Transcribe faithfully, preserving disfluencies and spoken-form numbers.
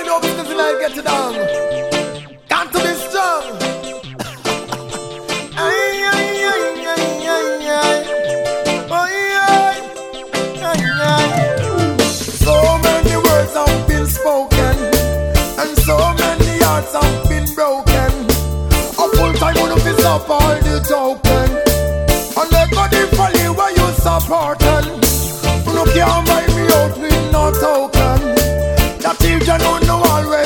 mind your business and I get it down. Got to be strong. Ay, ay, ay, ay, ay, ay. Oh, ay, ay, ay. So many words have been spoken, and so many hearts have been broken. A full time one of his up all the token. And let go the folly where you supporting. You can't buy me out with no token. The children don't know always.